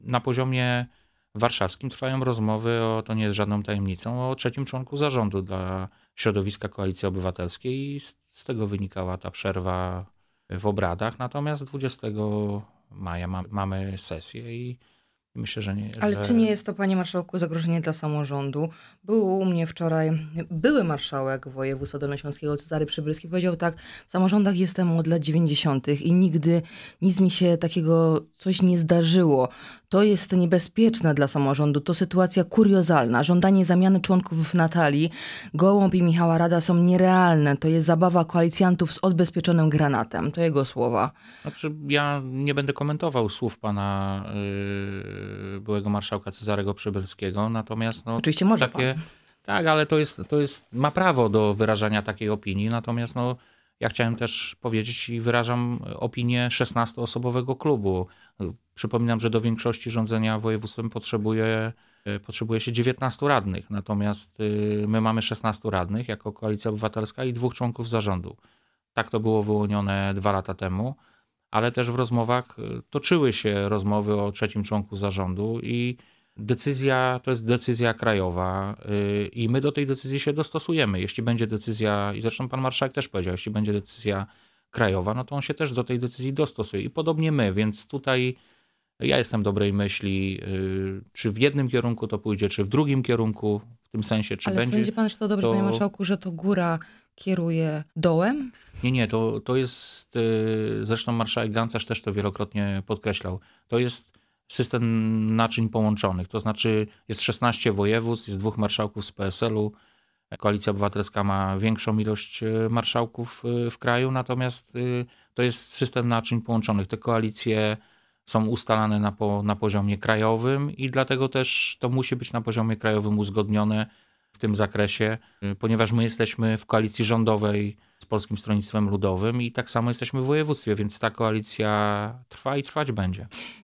na poziomie warszawskim trwają rozmowy, to nie jest żadną tajemnicą, o trzecim członku zarządu dla środowiska Koalicji Obywatelskiej i z tego wynikała ta przerwa w obradach. Natomiast 20 maja mamy sesję i myślę, że nie. Ale czy nie jest to, panie marszałku, zagrożenie dla samorządu? Był u mnie wczoraj były marszałek województwa dolnośląskiego Cezary Przybylski. Powiedział tak: w samorządach jestem od lat 90. i nigdy nic mi się takiego coś nie zdarzyło. To jest niebezpieczne dla samorządu. To sytuacja kuriozalna. Żądanie zamiany członków Natalii Gołąb i Michała Rada są nierealne. To jest zabawa koalicjantów z odbezpieczonym granatem. To jego słowa. Znaczy, ja nie będę komentował słów pana byłego marszałka Cezarego Przybylskiego, natomiast Oczywiście może pan. Tak, ale ma prawo do wyrażania takiej opinii, natomiast ja chciałem też powiedzieć i wyrażam opinię 16-osobowego klubu. Przypominam, że do większości rządzenia województwem potrzebuje się 19 radnych, natomiast my mamy 16 radnych jako Koalicja Obywatelska i 2 członków zarządu. Tak to było wyłonione 2 lata temu, ale też w rozmowach toczyły się rozmowy o trzecim członku zarządu i decyzja to jest decyzja krajowa i my do tej decyzji się dostosujemy. Jeśli będzie decyzja, i zresztą pan marszałek też powiedział, jeśli będzie decyzja krajowa, no to on się też do tej decyzji dostosuje i podobnie my, więc tutaj ja jestem dobrej myśli, czy w jednym kierunku to pójdzie, czy w drugim kierunku, w tym sensie, czy Ale będzie... sądzi pan, że to dobrze, panie marszałku, że to góra kieruje dołem? Nie, to jest, zresztą marszałek Gancarz też to wielokrotnie podkreślał, to jest system naczyń połączonych, to znaczy jest 16 województw, jest 2 marszałków z PSL-u, Koalicja Obywatelska ma większą ilość marszałków w kraju, natomiast to jest system naczyń połączonych. Te koalicje są ustalane na poziomie krajowym i dlatego też to musi być na poziomie krajowym uzgodnione w tym zakresie, ponieważ my jesteśmy w koalicji rządowej z Polskim Stronnictwem Ludowym i tak samo jesteśmy w województwie, więc ta koalicja trwa i trwać będzie.